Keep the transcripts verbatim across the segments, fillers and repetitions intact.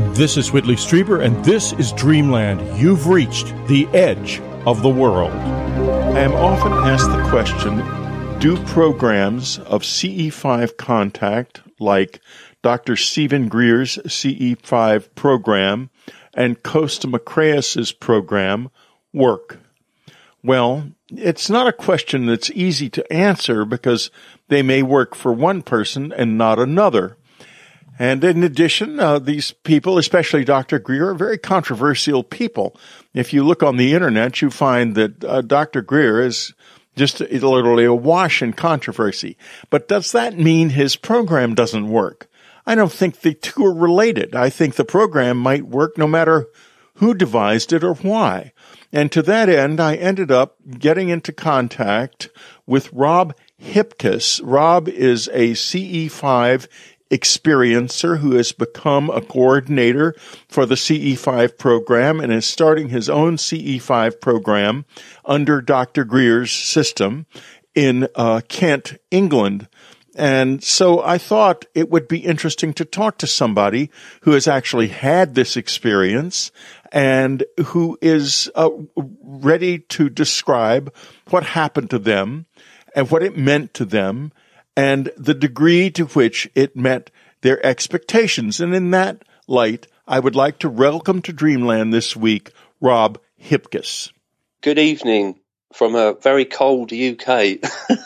This is Whitley Strieber, and this is Dreamland. You've reached the edge of the world. I am often asked the question, do programs of C E five contact, like Doctor Stephen Greer's C E five program and Costa Macraeus's program, work? Well, it's not a question that's easy to answer because they may work for one person and not another. And in addition, uh, these people, especially Doctor Greer, are very controversial people. If you look on the internet, you find that uh, Doctor Greer is just literally awash in controversy. But does that mean his program doesn't work? I don't think the two are related. I think the program might work no matter who devised it or why. And to that end, I ended up getting into contact with Rob Hipkiss. Rob is a C E five experiencer who has become a coordinator for the C E five program and is starting his own C E five program under Doctor Greer's system in uh, Kent, England. And so I thought it would be interesting to talk to somebody who has actually had this experience and who is uh, ready to describe what happened to them and what it meant to them and the degree to which it met their expectations. And in that light, I would like to welcome to Dreamland this week, Rob Hipkiss. Good evening from a very cold U K.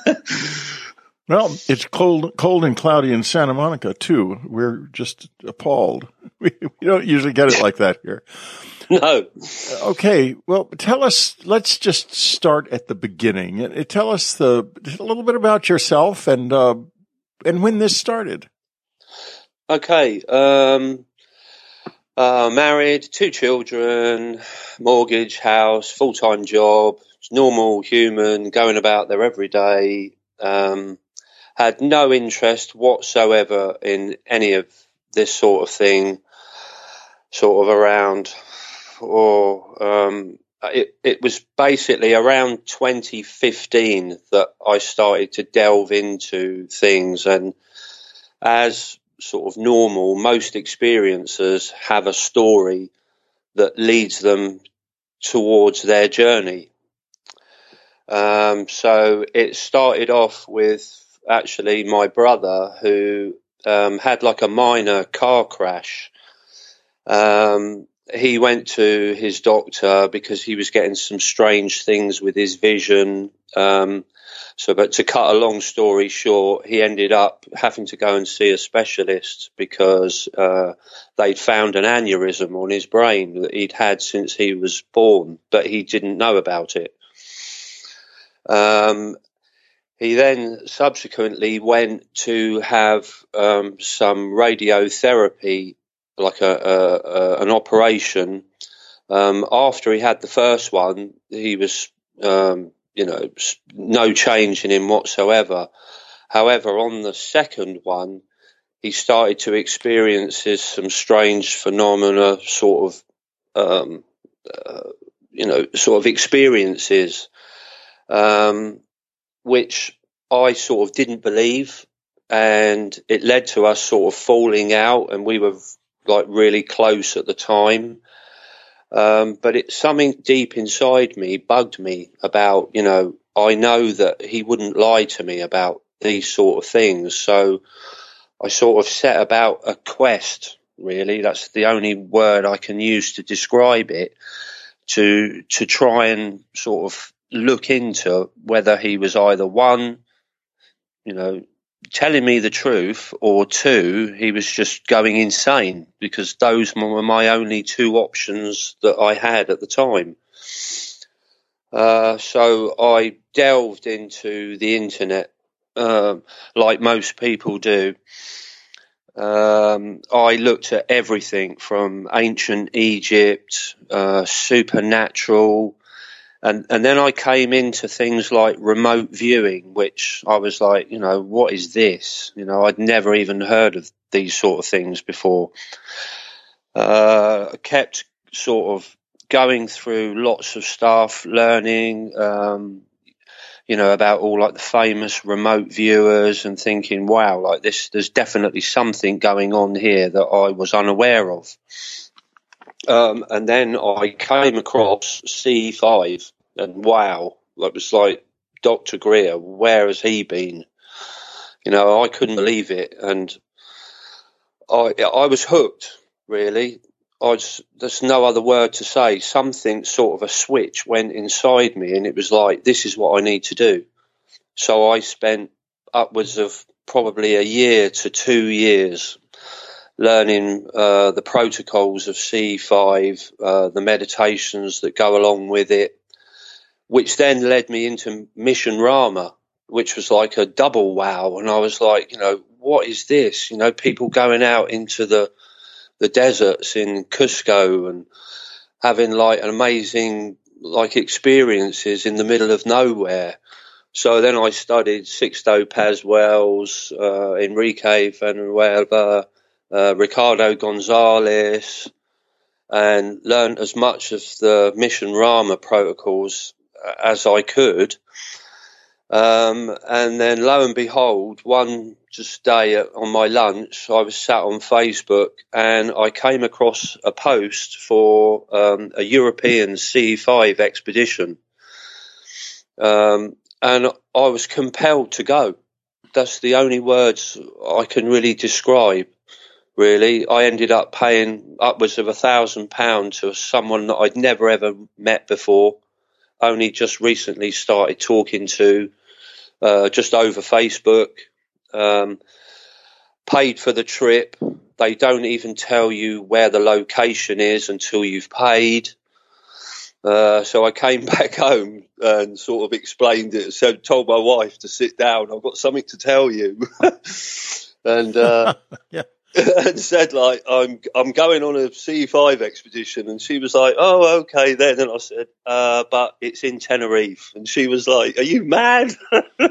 Well, it's cold, cold and cloudy in Santa Monica, too. We're just appalled. We, we don't usually get it like that here. No. Okay. Well, tell us, let's just start at the beginning. Tell us the, a little bit about yourself and, uh, and when this started. Okay. Um, uh, married, two children, mortgage, house, full-time job, normal human, going about their everyday, um, had no interest whatsoever in any of this sort of thing, sort of around, or um, it, it was basically around twenty fifteen that I started to delve into things. And as sort of normal, most experiencers have a story that leads them towards their journey. Um, so it started off with actually my brother who um, had like a minor car crash. Um, he went to his doctor because he was getting some strange things with his vision. Um, so, but to cut a long story short, he ended up having to go and see a specialist because uh, they'd found an aneurysm on his brain that he'd had since he was born, but he didn't know about it. Um, he then subsequently went to have um, some radiotherapy, like a, a, a an operation. Um, after he had the first one, he was, um, you know, no change in him whatsoever. However, on the second one, he started to experience some strange phenomena, sort of, um, uh, you know, sort of experiences. Um, which I sort of didn't believe, and it led to us sort of falling out, and we were like really close at the time. Um, but it's something deep inside me bugged me about, you know, I know that he wouldn't lie to me about these sort of things. So I sort of set about a quest, really. That's the only word I can use to describe it, to, to try and sort of look into whether he was either one, you know, telling me the truth, or two, he was just going insane, because those were my only two options that I had at the time. Uh, so I delved into the internet, um, like most people do. Um, I looked at everything from ancient Egypt, uh, supernatural, And, and then I came into things like remote viewing, which I was like, you know, what is this? You know, I'd never even heard of these sort of things before. Uh, I kept sort of going through lots of stuff, learning, um, you know, about all like the famous remote viewers and thinking, wow, like this, there's definitely something going on here that I was unaware of. Um, and then I came across C E five and wow, it was like, Doctor Greer, where has he been? You know, I couldn't believe it. And I, I was hooked, really. I just, there's no other word to say. Something, sort of a switch went inside me, and it was like, this is what I need to do. So I spent upwards of probably a year to two years learning uh, the protocols of C E five, uh, the meditations that go along with it, which then led me into Mission Rama, which was like a double wow. And I was like, you know, what is this? You know, people going out into the the deserts in Cusco and having like an amazing like experiences in the middle of nowhere. So then I studied Sixto Paz Wells, uh, Enrique Villanueva, uh, Ricardo Gonzalez, and learned as much of the Mission Rama protocols as I could. Um, and then lo and behold, one just day on my lunch, I was sat on Facebook and I came across a post for um, a European C E five expedition. Um, and I was compelled to go. That's the only words I can really describe, really. I ended up paying upwards of a thousand pounds to someone that I'd never ever met before, only just recently started talking to, uh, just over Facebook, um, paid for the trip. They don't even tell you where the location is until you've paid. Uh, so I came back home and sort of explained it. So told my wife to sit down. I've got something to tell you. and, uh, yeah. and said like, I'm, I'm going on a C E five expedition. And she was like, oh, okay then. And I said, uh, but it's in Tenerife. And she was like, are you mad? yeah.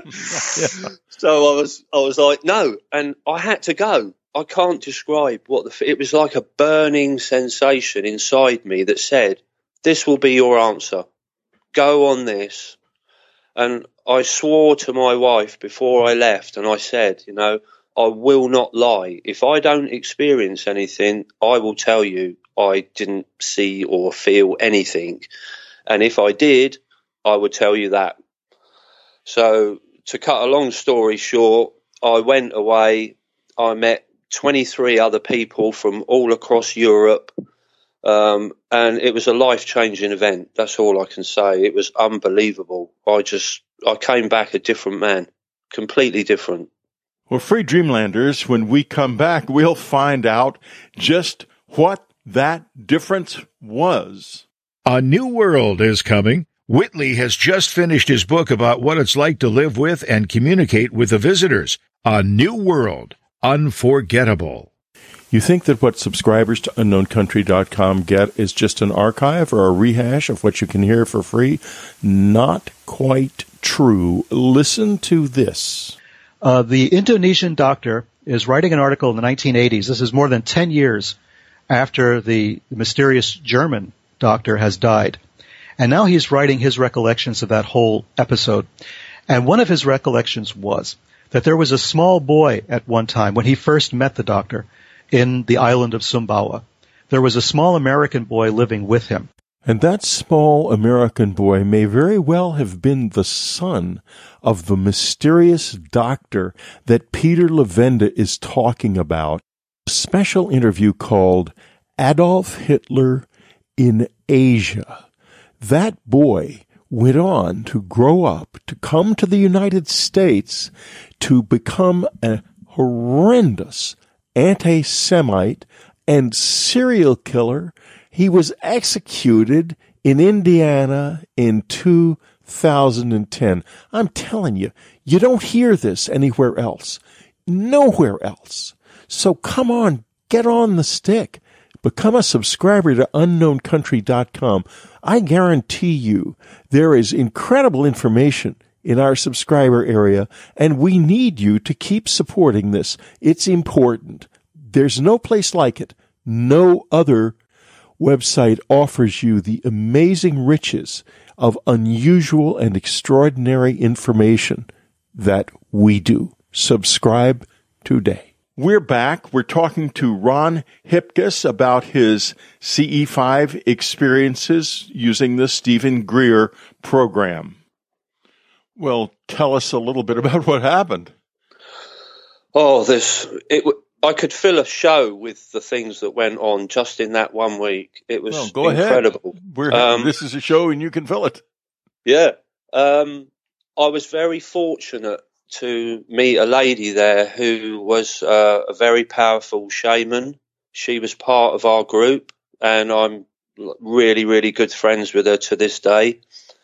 So I was, I was like, no. And I had to go. I can't describe what the, it was like a burning sensation inside me that said, this will be your answer. Go on this. And I swore to my wife before I left, and I said, you know, I will not lie. If I don't experience anything, I will tell you I didn't see or feel anything. And if I did, I would tell you that. So to cut a long story short, I went away. I met twenty-three other people from all across Europe. Um, and it was a life-changing event. That's all I can say. It was unbelievable. I just, I came back a different man, completely different. Well, Free Dreamlanders, when we come back, we'll find out just what that difference was. A new world is coming. Whitley has just finished his book about what it's like to live with and communicate with the visitors. A New World, Unforgettable. You think that what subscribers to unknown country dot com get is just an archive or a rehash of what you can hear for free? Not quite true. Listen to this. Uh, the Indonesian doctor is writing an article in the nineteen eighties. This is more than ten years after the mysterious German doctor has died. And now he's writing his recollections of that whole episode. And one of his recollections was that there was a small boy at one time when he first met the doctor in the island of Sumbawa. There was a small American boy living with him. And that small American boy may very well have been the son of the mysterious doctor that Peter Levenda is talking about. A special interview called Adolf Hitler in Asia. That boy went on to grow up, to come to the United States, to become a horrendous anti-Semite and serial killer. He was executed in Indiana in two thousand ten. I'm telling you, you don't hear this anywhere else. Nowhere else. So come on, get on the stick. Become a subscriber to unknown country dot com. I guarantee you there is incredible information in our subscriber area, and we need you to keep supporting this. It's important. There's no place like it. No other website offers you the amazing riches of unusual and extraordinary information that we do. Subscribe today. We're back. We're talking to Ron Hipkiss about his C E five experiences using the Stephen Greer program. Well, tell us a little bit about what happened. Oh, this it. I could fill a show with the things that went on just in that one week. It was well, go incredible. Ahead. We're, um, this is a show, and you can fill it. Yeah, um, I was very fortunate to meet a lady there who was uh, a very powerful shaman. She was part of our group, and I'm really, really good friends with her to this day.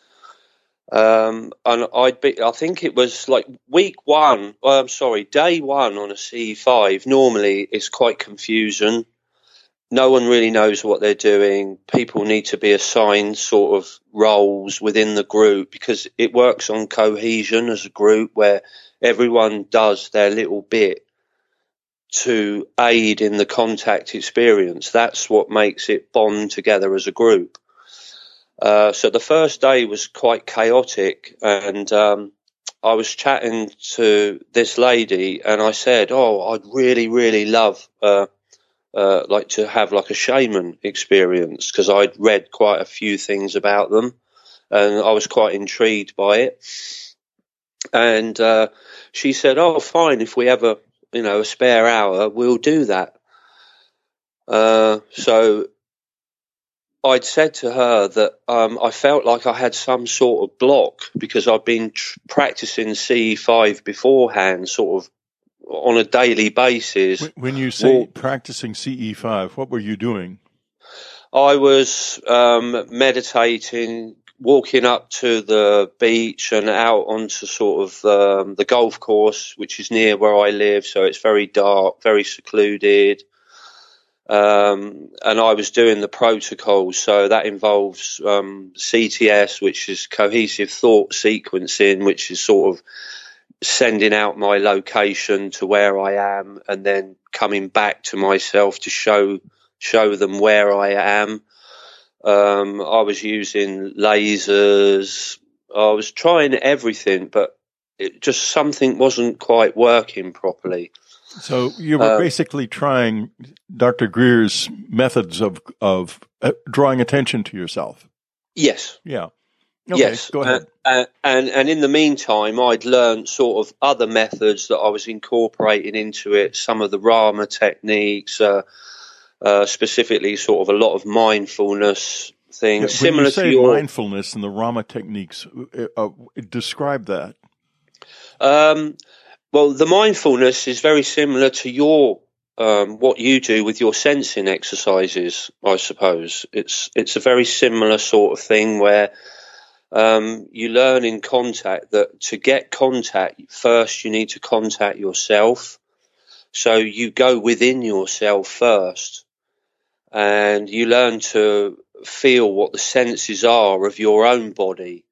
Um, and I'd be, I think it was like week one, well, I'm sorry, day one on a C E five. Normally it's quite confusing. No one really knows what they're doing. People need to be assigned sort of roles within the group because it works on cohesion as a group where everyone does their little bit to aid in the contact experience. That's what makes it bond together as a group. Uh, so the first day was quite chaotic, and um, I was chatting to this lady, and I said, "Oh, I'd really, really love uh, uh, like to have like a shaman experience because I'd read quite a few things about them, and I was quite intrigued by it." And uh, she said, "Oh, fine, if we have a you know a spare hour, we'll do that." Uh, so. I'd said to her that um, I felt like I had some sort of block because I'd been tr- practicing C E five beforehand, sort of on a daily basis. When you say well, practicing C E five, what were you doing? I was um, meditating, walking up to the beach and out onto sort of um, the golf course, which is near where I live. So it's very dark, very secluded. Um, and I was doing the protocol, so that involves um, C T S, which is cohesive thought sequencing, which is sort of sending out my location to where I am and then coming back to myself to show show them where I am. Um, I was using lasers. I was trying everything, but it just something wasn't quite working properly. So you were uh, basically trying Doctor Greer's methods of of uh, drawing attention to yourself. Yes. Yeah. Okay, yes. Go ahead. Uh, and and in the meantime, I'd learned sort of other methods that I was incorporating into it. Some of the Rama techniques, uh, uh, specifically, sort of a lot of mindfulness things. Yeah, similar when you say to your mindfulness and the Rama techniques, uh, uh, describe that. Um. Well, the mindfulness is very similar to your um, what you do with your sensing exercises, I suppose. It's it's a very similar sort of thing where um, you learn in contact that to get contact, first you need to contact yourself. So you go within yourself first and you learn to feel what the senses are of your own body.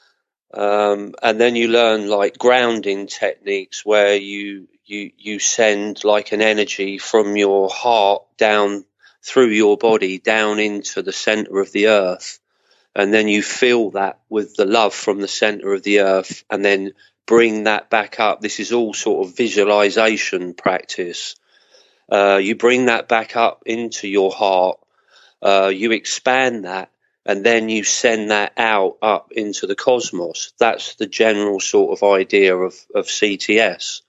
Um, and then you learn like grounding techniques where you, you, you send like an energy from your heart down through your body, down into the center of the earth. And then you feel that with the love from the center of the earth and then bring that back up. This is all sort of visualization practice. Uh, you bring that back up into your heart. Uh, you expand that. And then you send that out up into the cosmos. That's the general sort of idea of, of C T S.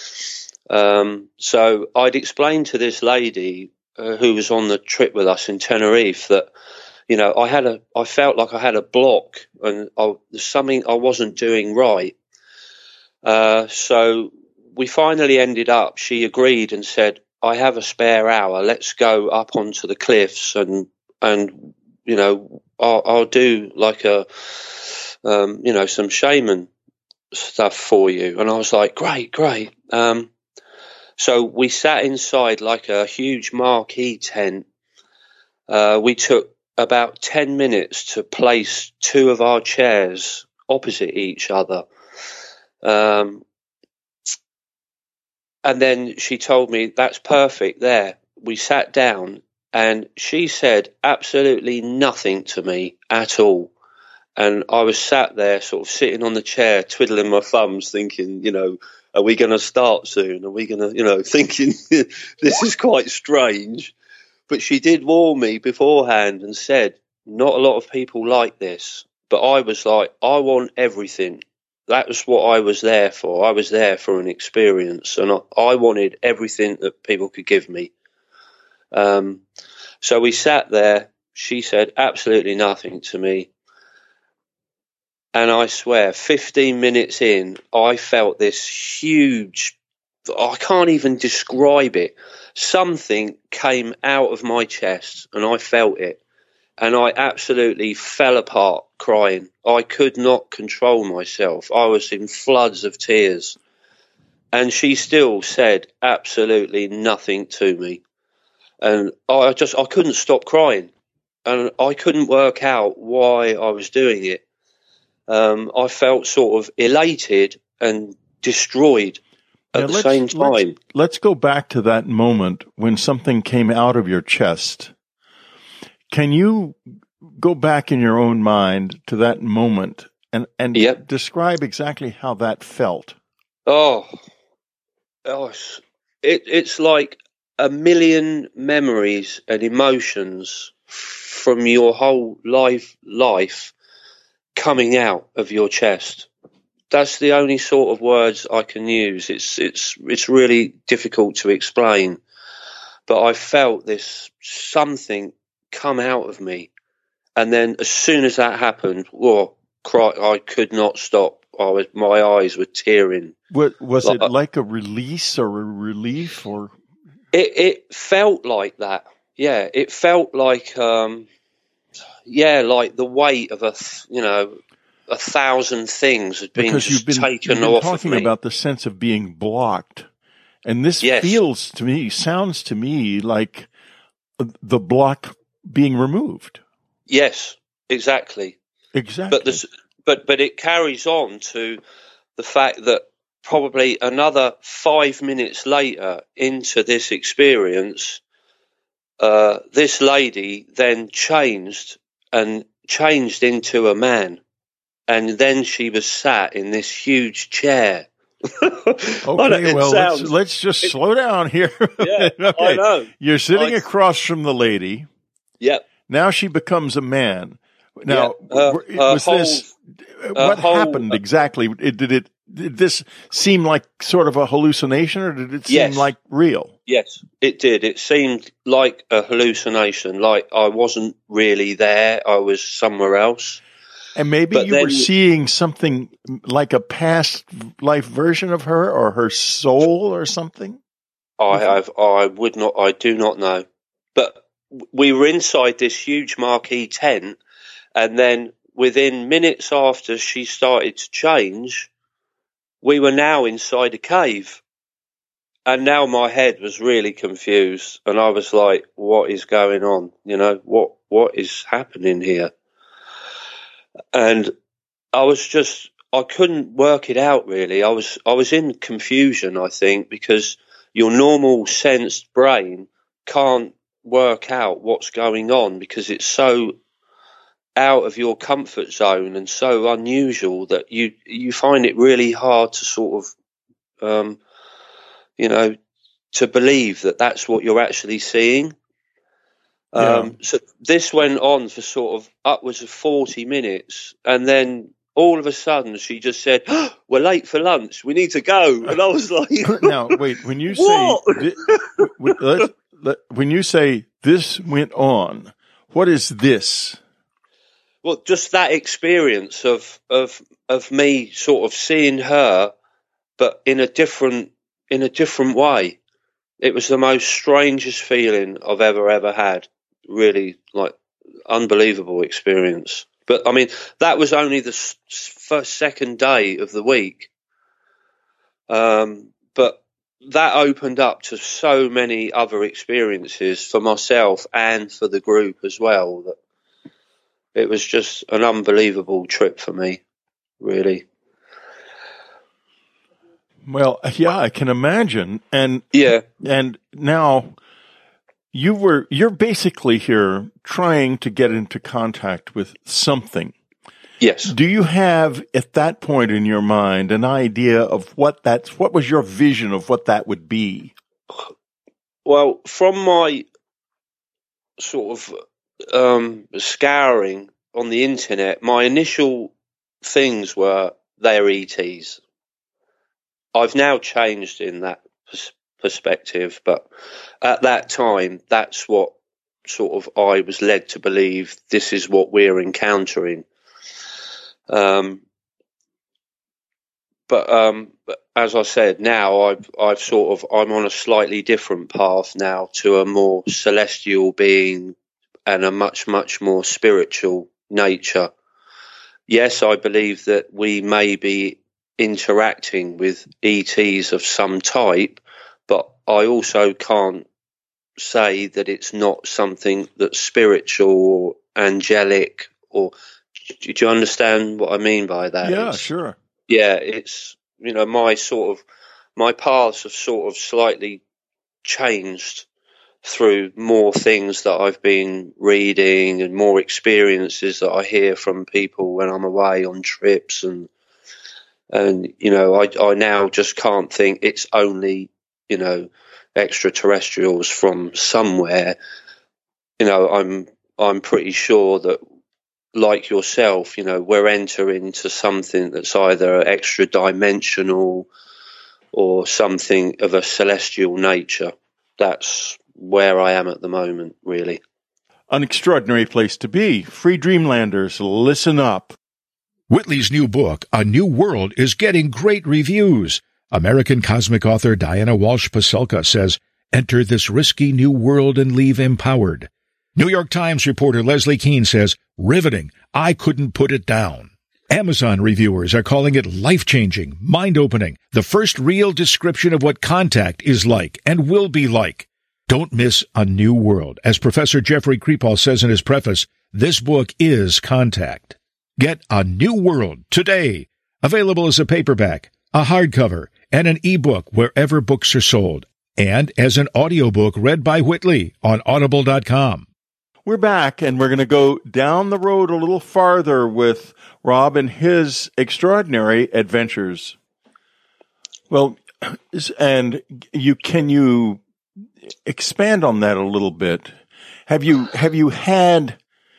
Um, so I'd explained to this lady uh, who was on the trip with us in Tenerife that, you know, I had a, I felt like I had a block and I, there's something I wasn't doing right. Uh, so we finally ended up, she agreed and said, I have a spare hour. Let's go up onto the cliffs and, and, you know, I'll, I'll do like a, um, you know, some shaman stuff for you. And I was like, great, great. Um, so we sat inside like a huge marquee tent. Uh, we took about ten minutes to place two of our chairs opposite each other. Um, and then she told me, that's perfect there. We sat down. And she said absolutely nothing to me at all. And I was sat there sort of sitting on the chair, twiddling my thumbs, thinking, you know, are we going to start soon? Are we going to, you know, thinking this is quite strange. But she did warn me beforehand and said, not a lot of people like this. But I was like, I want everything. That was what I was there for. I was there for an experience, and I, I wanted everything that people could give me. Um, so we sat there. She said absolutely nothing to me. And I swear, fifteen minutes in, I felt this huge, I can't even describe it. Something came out of my chest and I felt it. And I absolutely fell apart crying. I could not control myself. I was in floods of tears. And she still said absolutely nothing to me. And I just, I couldn't stop crying. And I couldn't work out why I was doing it. Um, I felt sort of elated and destroyed at yeah, the let's, same time. Let's, let's go back to that moment when something came out of your chest. Can you go back in your own mind to that moment and, and yep. describe exactly how that felt? Oh, oh it, it's like a million memories and emotions from your whole life, life coming out of your chest. That's the only sort of words I can use. It's it's it's really difficult to explain. But I felt this something come out of me. And then as soon as that happened, oh, cry, I could not stop. I was, my eyes were tearing. What, was like, it like a release or a relief? Or It, it felt like that. Yeah, it felt like... Um, Yeah, like the weight of a, you know, a thousand things had been because just you've been, taken you've been off talking of me. about the sense of being blocked, and this yes. feels to me, sounds to me like the block being removed. Yes, exactly, exactly. But this, but but it carries on to the fact that probably another five minutes later into this experience, uh, this lady then changed. And changed into a man. And then she was sat in this huge chair. Okay, well, sounds, let's, let's just it, slow down here. Yeah, okay. I know. You're sitting I, across from the lady. Yep. Now she becomes a man. Now, yeah, uh, was whole, this, uh, what whole, happened exactly? It, did it, did this seem like sort of a hallucination, or did it seem yes. like real? Yes, it did. It seemed like a hallucination, like I wasn't really there. I was somewhere else. And maybe but you then, were seeing something like a past life version of her, or her soul or something? I have, I would not, I do not know. But we were inside this huge marquee tent, and then within minutes after she started to change, we were now inside a cave. And now my head was really confused, and I was like, what is going on? You know, what what is happening here? And I was just, I couldn't work it out really. I was I was in confusion, I think, because your normal sensed brain can't work out what's going on because it's so out of your comfort zone and so unusual that you you find it really hard to sort of um you know, to believe that that's what you're actually seeing. Yeah. Um, so this went on for sort of upwards of forty minutes. And then all of a sudden she just said, oh, we're late for lunch. We need to go. And I was like, now, wait, when you say, what? Th- let, let, when you say this went on, what is this? Well, just that experience of, of, of me sort of seeing her, but in a different, in a different way. It was the most strangest feeling I've ever, ever had. Really, like, unbelievable experience. But, I mean, that was only the first, second day of the week. Um, but that opened up to so many other experiences for myself and for the group as well. That it was just an unbelievable trip for me, really. Well, yeah, I can imagine. And yeah, and now you were you're basically here trying to get into contact with something. Yes. Do you have, at that point in your mind, an idea of what that's, what was your vision of what that would be? Well, from my sort of um, scouring on the internet, my initial things were they're E Ts. I've now changed in that pers- perspective, but at that time, that's what sort of I was led to believe this is what we're encountering. Um, but, um, but as I said, now I've, I've sort of, I'm on a slightly different path now to a more celestial being and a much, much more spiritual nature. Yes, I believe that we may be interacting with E Ts of some type, but I also can't say that it's not something that's spiritual or angelic, or do you understand what I mean by that? Yeah, it's, sure. Yeah, it's, you know, my sort of, my paths have sort of slightly changed through more things that I've been reading and more experiences that I hear from people when I'm away on trips, and and you know, I I now just can't think it's only, you know, extraterrestrials from somewhere. You know, I'm I'm pretty sure that, like yourself, you know, we're entering into something that's either extra dimensional or something of a celestial nature. That's where I am at the moment, really. An extraordinary place to be. Free Dreamlanders, listen up. Whitley's new book, A New World, is getting great reviews. American cosmic author Diana Walsh Pasulka says, "Enter this risky new world and leave empowered." New York Times reporter Leslie Keene says, "Riveting. I couldn't put it down." Amazon reviewers are calling it life-changing, mind-opening, the first real description of what contact is like and will be like. Don't miss A New World. As Professor Jeffrey Kripal says in his preface, this book is contact. Get A New World today. Available as a paperback, a hardcover, and an ebook wherever books are sold, and as an audiobook read by Whitley on audible dot com. We're back, and we're going to go down the road a little farther with Rob and his extraordinary adventures. Well, and you can you expand on that a little bit? Have you have you had,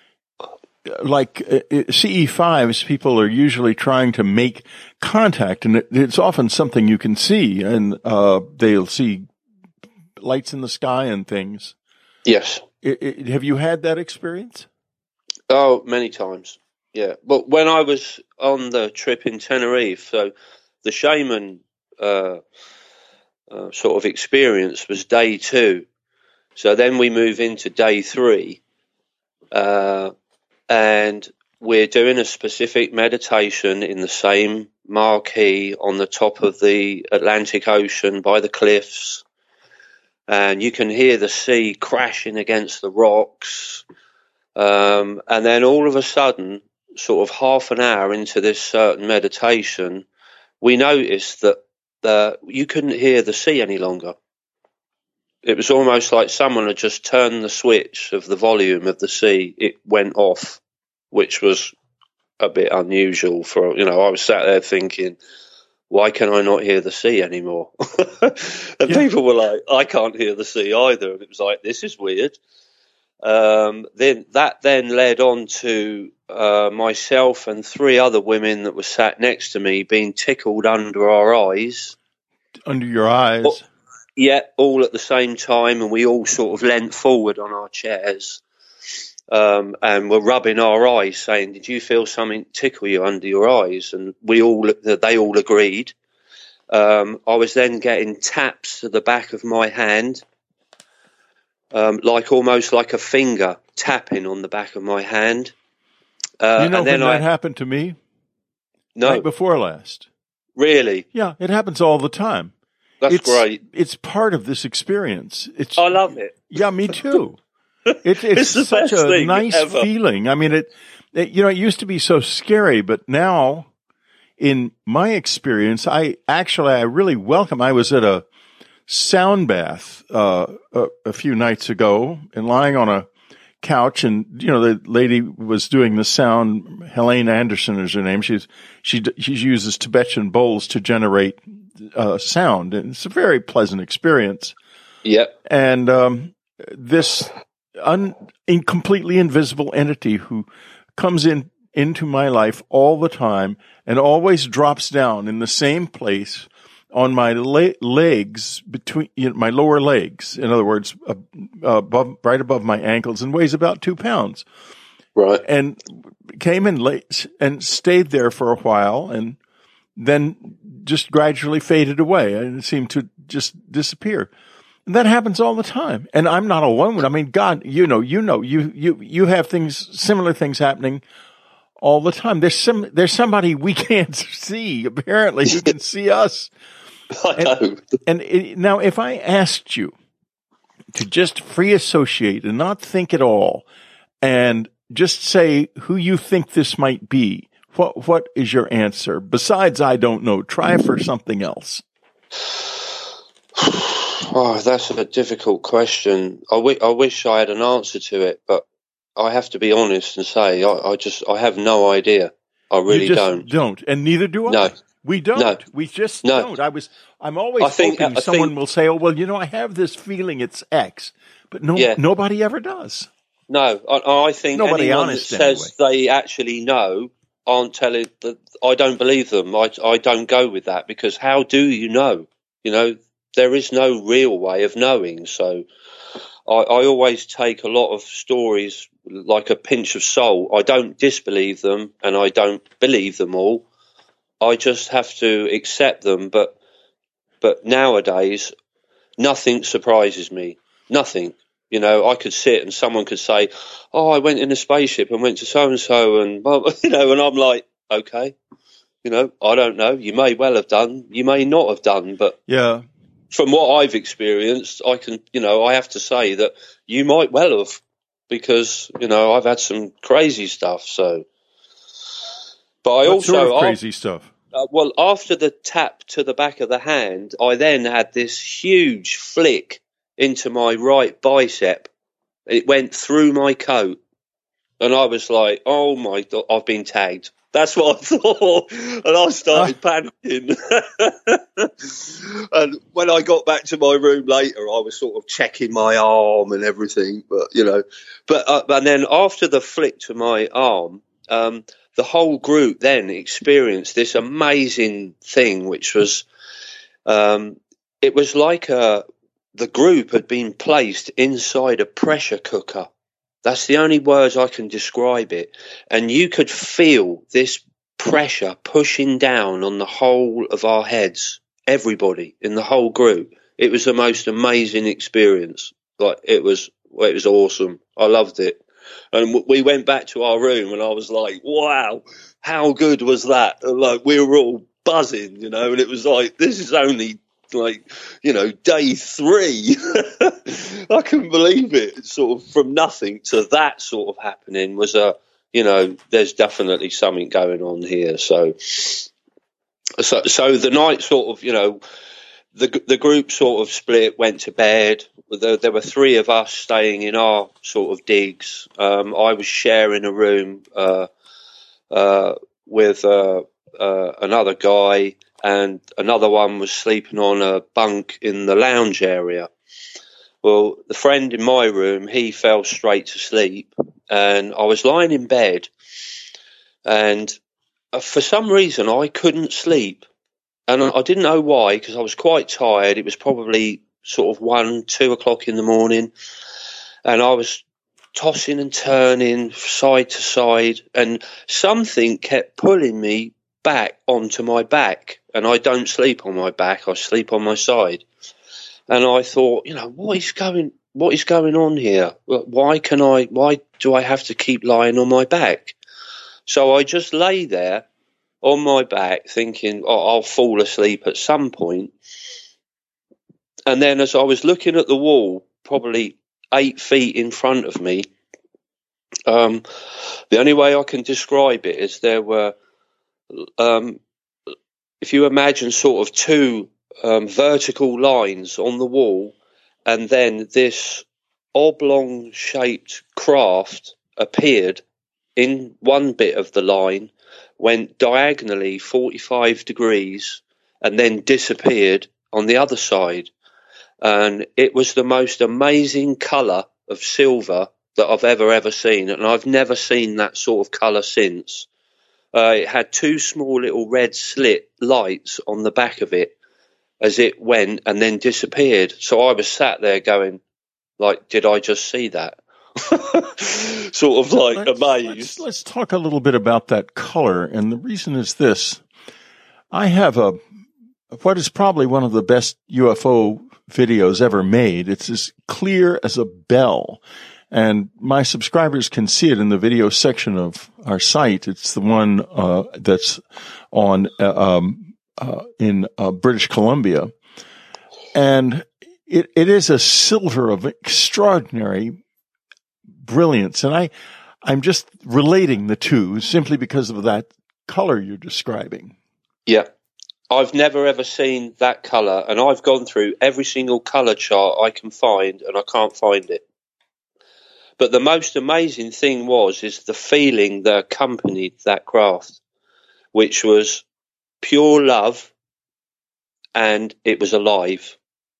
like uh, C E fives, people are usually trying to make contact, and it, it's often something you can see, and uh, they'll see lights in the sky and things. Yes. It, it, have you had that experience? Oh, many times. Yeah. But when I was on the trip in Tenerife, so the shaman uh, uh, sort of experience was day two. So then we move into day three, uh, and we're doing a specific meditation in the same marquee on the top of the Atlantic Ocean by the cliffs. And you can hear the sea crashing against the rocks. Um, and then all of a sudden, sort of half an hour into this certain meditation, we noticed that the, you couldn't hear the sea any longer. It was almost like someone had just turned the switch of the volume of the sea. It went off, which was a bit unusual for, you know, I was sat there thinking, why can I not hear the sea anymore? And yeah. People were like, I can't hear the sea either. And it was like, this is weird. Um, then that then led on to uh, myself and three other women that were sat next to me being tickled under our eyes. Under your eyes? Oh, yeah, all at the same time. And we all sort of leant forward on our chairs um, and were rubbing our eyes, saying, did you feel something tickle you under your eyes? And we all, they all agreed. Um, I was then getting taps to the back of my hand, um, like almost like a finger tapping on the back of my hand. Uh, you know and then when I, that happened to me? No. Night before last. Really? Yeah, it happens all the time. That's it's, great. It's part of this experience. It's, I love it. Yeah, me too. It, it's, it's such a nice ever. feeling. I mean, it, it, you know, it used to be so scary, but now, in my experience, I actually, I really welcome, I was at a sound bath, uh, a, a few nights ago and lying on a couch, and you know the lady was doing the sound. Helene Anderson is her name. She's she she uses Tibetan bowls to generate uh, sound, and it's a very pleasant experience. Yep. And um, this un, in completely invisible entity who comes in into my life all the time and always drops down in the same place on my le- legs, between you know, my lower legs, in other words, uh, above, right above my ankles, and weighs about two pounds. Right. And came in late and stayed there for a while, and then just gradually faded away and seemed to just disappear. And that happens all the time. And I'm not alone. I mean, God, you know, you know, you you you have things, similar things happening all the time. There's some there's somebody we can't see apparently who can see us. I know. And, and it, now, if I asked you to just free associate and not think at all, and just say who you think this might be, what what is your answer? Besides, I don't know. Try for something else. Oh, that's a difficult question. I, w- I wish I had an answer to it, but I have to be honest and say I, I just I have no idea. I really you just don't. Don't, and neither do I. No. We don't. No. We just No. don't. I was. I'm always I think- hoping I someone think- will say, "Oh, well, you know, I have this feeling it's X," but no, Yeah. nobody ever does. No, I, I think Nobody anyone honest, that says they actually know aren't telling. That I don't believe them. I I don't go with that, because how do you know? You know, there is no real way of knowing. So I, I always take a lot of stories like a pinch of salt. I don't disbelieve them, and I don't believe them all. I just have to accept them. But but nowadays, nothing surprises me. Nothing. You know, I could sit and someone could say, "Oh, I went in a spaceship and went to so and so," and well, you know, and I'm like, okay, you know, I don't know. You may well have done. You may not have done. But Yeah. from what I've experienced, I can, you know, I have to say that you might well have, because you know I've had some crazy stuff. So, but I What also sort of crazy stuff? Uh, well, after the tap to the back of the hand, I then had this huge flick into my right bicep. It went through my coat, and I was like, "Oh my God, I've been tagged." That's what I thought, and I started panicking. And when I got back to my room later, I was sort of checking my arm and everything, but you know, but uh, and then after the flick to my arm, um, the whole group then experienced this amazing thing, which was, um, it was like a, the group had been placed inside a pressure cooker. That's the only words I can describe it. And you could feel this pressure pushing down on the whole of our heads, everybody in the whole group. It was the most amazing experience. Like it was, it was awesome. I loved it. And we went back to our room, and I was like, wow, how good was that? And like, we were all buzzing, you know, and it was like, this is only like, you know, day three. I couldn't believe it. Sort of from nothing to that sort of happening was a, you know, there's definitely something going on here. So, so, so the night sort of, you know, the the group sort of split, went to bed. There, there were three of us staying in our sort of digs. Um, I was sharing a room uh, uh, with uh, uh, another guy, and another one was sleeping on a bunk in the lounge area. Well, the friend in my room, he fell straight to sleep, and I was lying in bed, and uh, for some reason I couldn't sleep. And I didn't know why, because I was quite tired. It was probably sort of one, two o'clock in the morning. And I was tossing and turning side to side. And something kept pulling me back onto my back. And I don't sleep on my back. I sleep on my side. And I thought, you know, what is going, what is going on here? Why can I, why do I have to keep lying on my back? So I just lay there on my back thinking, oh, I'll fall asleep at some point. And then as I was looking at the wall, probably eight feet in front of me, um, the only way I can describe it is there were, um, if you imagine sort of two um, vertical lines on the wall, and then this oblong-shaped craft appeared in one bit of the line, went diagonally forty-five degrees, and then disappeared on the other side. And it was the most amazing colour of silver that I've ever, ever seen. And I've never seen that sort of colour since. Uh, it had two small little red slit lights on the back of it as it went and then disappeared. So I was sat there going, like, did I just see that? Sort of like let's, amazed. Let's, let's talk a little bit about that color. And the reason is this. I have a what is probably one of the best U F O videos ever made. It's as clear as a bell. And my subscribers can see it in the video section of our site. It's the one uh, that's on uh, um, uh, in uh, British Columbia. And it, it is a silver of extraordinary brilliance. And I, I'm just relating the two simply because of that color you're describing. Yeah. I've never ever seen that colour, and I've gone through every single colour chart I can find, and I can't find it. But the most amazing thing was, is the feeling that accompanied that craft, which was pure love, and it was alive.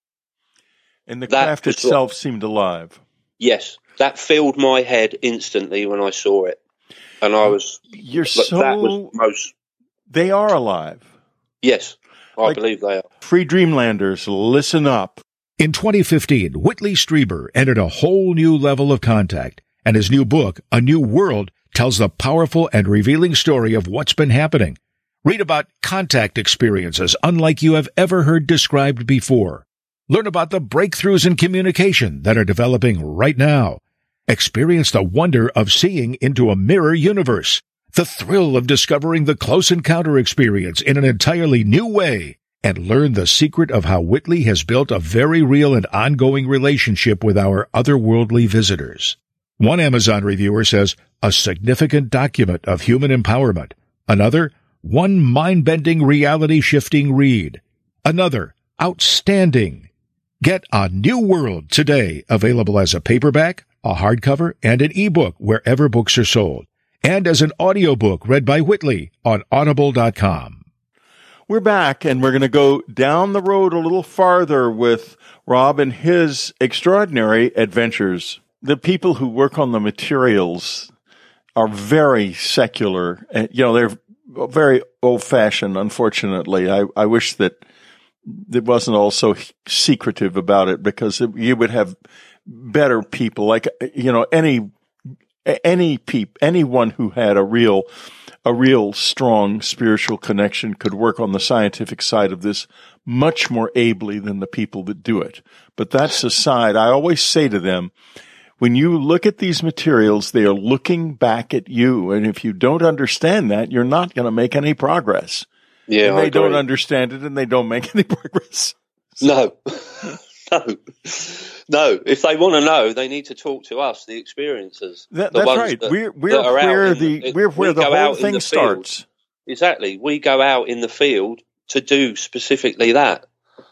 And the That craft was itself what, seemed alive. Yes, that filled my head instantly when I saw it. And I was, You're like, so, that was most, they are alive. yes, I Like, believe they are. Free Dreamlanders, listen up. In twenty fifteen, Whitley Strieber entered a whole new level of contact, and his new book, A New World, tells the powerful and revealing story of what's been happening. Read about contact experiences unlike you have ever heard described before. Learn about the breakthroughs in communication that are developing right now. Experience the wonder of seeing into a mirror universe, the thrill of discovering the close encounter experience in an entirely new way, and learn the secret of how Whitley has built a very real and ongoing relationship with our otherworldly visitors. One Amazon reviewer says, a significant document of human empowerment. Another, one mind-bending, reality-shifting read. Another, outstanding. Get A New World today, available as a paperback, a hardcover, and an ebook wherever books are sold, and as an audiobook read by Whitley on audible dot com. We're back, and we're going to go down the road a little farther with Rob and his extraordinary adventures. The people who work on the materials are very secular. And, you know, they're very old-fashioned, unfortunately. I, I wish that it wasn't all so secretive about it, because it, you would have better people, like, you know, any any peop, anyone who had a real a real strong spiritual connection could work on the scientific side of this much more ably than the people that do it. But that's aside. I always say to them, when you look at these materials, they are looking back at you. And if you don't understand that, you're not going to make any progress. Yeah, and they I agree. don't understand it, and they don't make any progress. No, no, no. If they want to know, they need to talk to us, the experiencers. That, the that's ones right. that, we're we're that are where out in the, the we're where we the go whole out in thing the starts. field. Exactly. We go out in the field to do specifically that.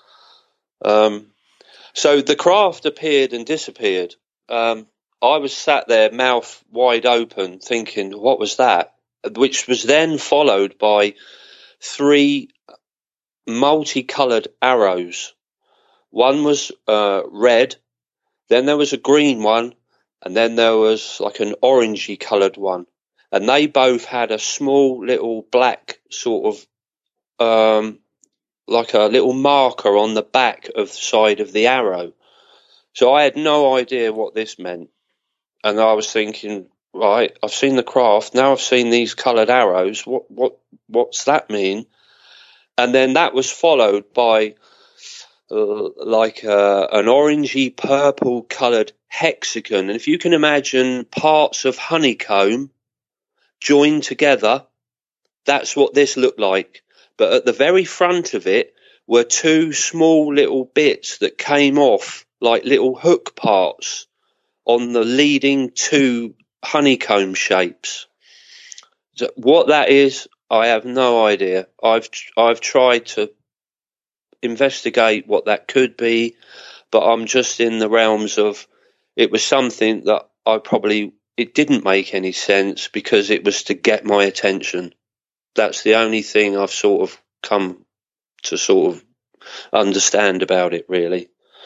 Um, so the craft appeared and disappeared. Um, I was sat there, mouth wide open, thinking, what was that? Which was then followed by three multicoloured arrows. One was uh, red, then there was a green one, and then there was like an orangey coloured one. And they both had a small little black sort of, um, like a little marker on the back of the side of the arrow. So I had no idea what this meant. And I was thinking, right, I've seen the craft, now I've seen these coloured arrows. What, what, what's that mean? And then that was followed by uh, like uh, an orangey purple coloured hexagon. And if you can imagine parts of honeycomb joined together, that's what this looked like. But at the very front of it were two small little bits that came off like little hook parts on the leading two honeycomb shapes. So what that is, I have no idea. I've I've tried to investigate what that could be, but I'm just in the realms of it was something that I probably, it didn't make any sense because it was to get my attention. That's the only thing I've sort of come to sort of understand about it, really.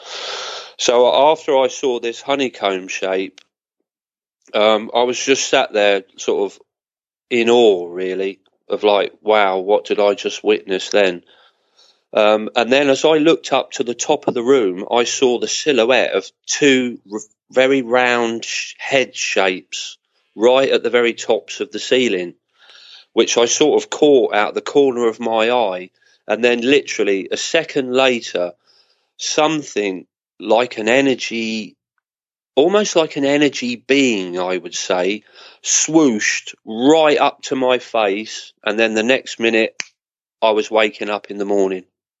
So after I saw this honeycomb shape, um, I was just sat there sort of in awe, really, of like, wow, what did I just witness then? Um, and then as I looked up to the top of the room, I saw the silhouette of two r- very round sh- head shapes right at the very tops of the ceiling, which I sort of caught out the corner of my eye. And then literally a second later, something like an energy, almost like an energy being, I would say, swooshed right up to my face. And then the next minute, I was waking up in the morning.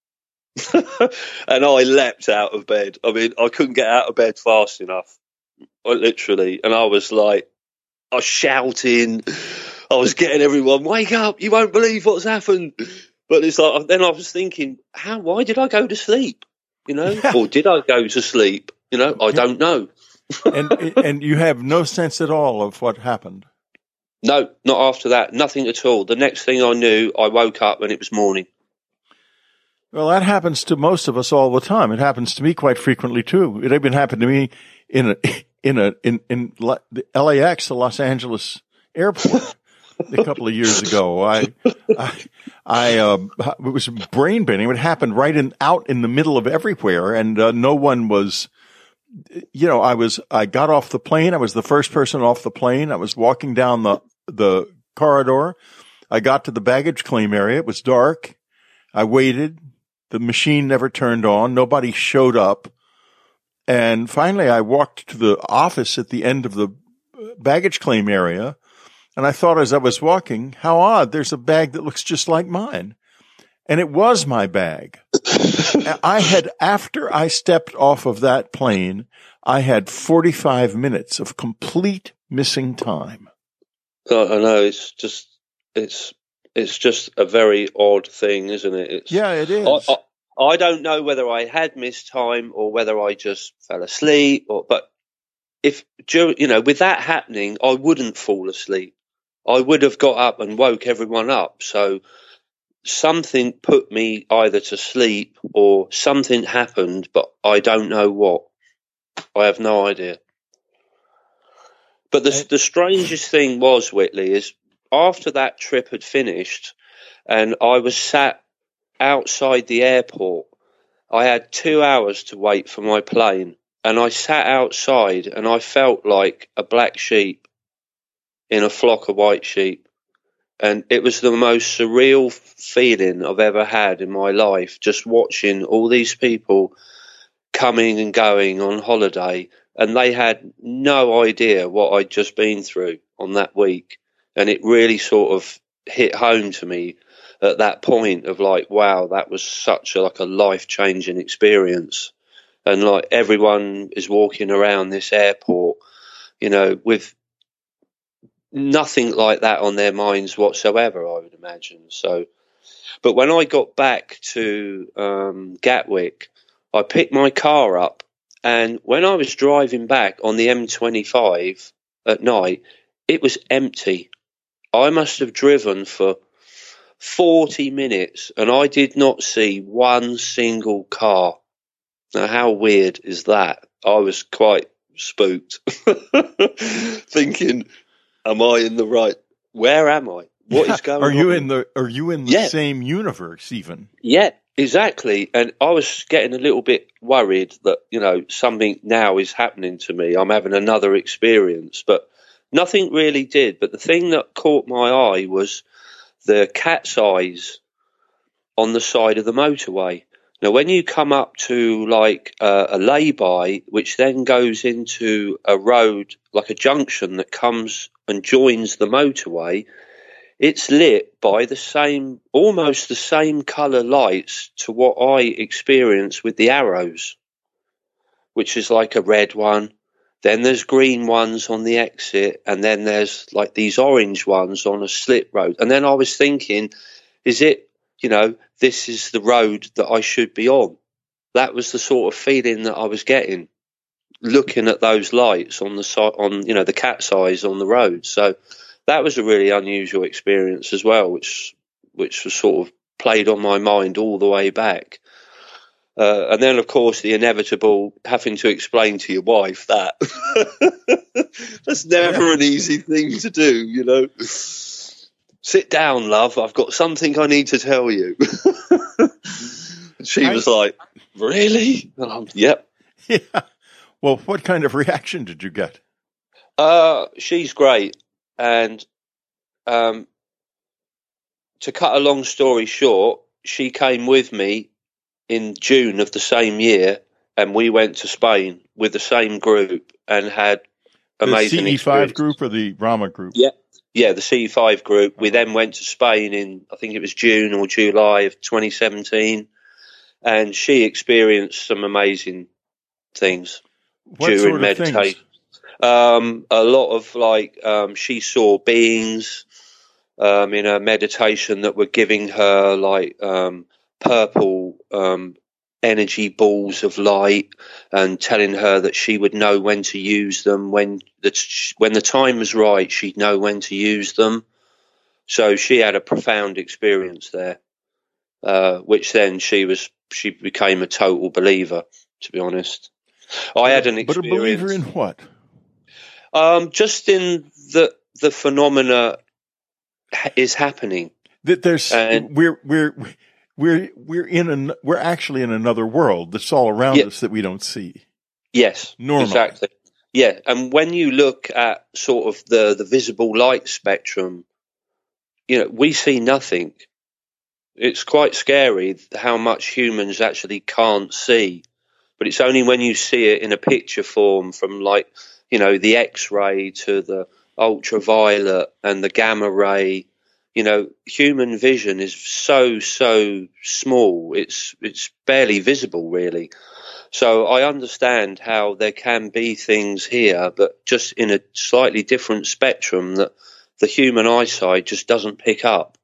And I leapt out of bed. I mean, I couldn't get out of bed fast enough, literally. And I was like, I was shouting. I was getting everyone, wake up, you won't believe what's happened. But it's like, then I was thinking, how, why did I go to sleep? You know, yeah. Or did I go to sleep? You know, I don't know. and and you have no sense at all of what happened? No, not after that. Nothing at all. The next thing I knew, I woke up and it was morning. Well, that happens to most of us all the time. It happens to me quite frequently too. It even happened to me in a in a in in the L A X, the Los Angeles airport, a couple of years ago. I I, I um, it was brain bending. It happened right in out in the middle of everywhere, and uh, no one was. You know, I was I got off the plane. I was the first person off the plane. I was walking down the the corridor. I got to the baggage claim area. It was dark. I waited. The machine never turned on. Nobody showed up. And finally, I walked to the office at the end of the baggage claim area. And I thought as I was walking, how odd, there's a bag that looks just like mine. And it was my bag. I had, after I stepped off of that plane, I had forty-five minutes of complete missing time. I know, it's just, it's, It's just a very odd thing, isn't it? It's, yeah, it is. I, I, I don't know whether I had missed time or whether I just fell asleep. Or, but if you know, with that happening, I wouldn't fall asleep. I would have got up and woke everyone up. So something put me either to sleep or something happened, but I don't know what. I have no idea. But the the strangest thing was, Whitley, is after that trip had finished and I was sat outside the airport, I had two hours to wait for my plane, and I sat outside and I felt like a black sheep in a flock of white sheep. And it was the most surreal feeling I've ever had in my life, just watching all these people coming and going on holiday, and they had no idea what I'd just been through on that week. And it really sort of hit home to me at that point of like, wow, that was such a, like a life-changing experience. And like everyone is walking around this airport, you know, with nothing like that on their minds whatsoever, I would imagine. So, but when I got back to um, Gatwick, I picked my car up, and when I was driving back on the M twenty-five at night, it was empty. I must have driven for forty minutes and I did not see one single car. Now, how weird is that? I was quite spooked, thinking, am I in the right? Where am I? What is going on? Are you in the, are you in the yeah. same universe even? Yeah, exactly. And I was getting a little bit worried that, you know, something now is happening to me. I'm having another experience, but nothing really did. But the thing that caught my eye was the cat's eyes on the side of the motorway. Now, when you come up to like uh, a lay-by, which then goes into a road, like a junction that comes and joins the motorway, it's lit by the same, almost the same colour lights to what I experienced with the arrows, which is like a red one. Then there's green ones on the exit, and then there's like these orange ones on a slip road. And then I was thinking, is it, you know, this is the road that I should be on? That was the sort of feeling that I was getting. looking at those lights on the side, on, you know, the cat's eyes on the road. So that was a really unusual experience as well, which which was sort of played on my mind all the way back. Uh, and then, of course, the inevitable having to explain to your wife that. That's never an easy thing to do, you know. Sit down, love. I've got something I need to tell you. She was I, like, really? And I'm, yep. Yeah. Well, what kind of reaction did you get? Uh, she's great. And um, to cut a long story short, she came with me in June of the same year, and we went to Spain with the same group and had amazing the C E five group or the Rama group? Yeah, yeah, the C E five group. We then went to Spain in, I think it was June or July of twenty seventeen, and she experienced some amazing things what during sort of meditation. Things? Um, a lot of like, um, she saw beings um, in her meditation that were giving her like um, purple um, energy balls of light and telling her that she would know when to use them. When the, when the time was right, she'd know when to use them. So she had a profound experience there, uh, which then she was she became a total believer, to be honest. I had an experience. But a believer in what? Um, just in the the phenomena is happening. That there's and, we're we're we're we're in an we're actually in another world that's all around yeah, us that we don't see. Yes, normally. Exactly. Yeah, and when you look at sort of the the visible light spectrum, you know, we see nothing. It's quite scary how much humans actually can't see. But it's only when you see it in a picture form, from like, you know, the X-ray to the ultraviolet and the gamma ray. You know, human vision is so, so small. It's it's barely visible, really. So I understand how there can be things here, but just in a slightly different spectrum that the human eyesight just doesn't pick up.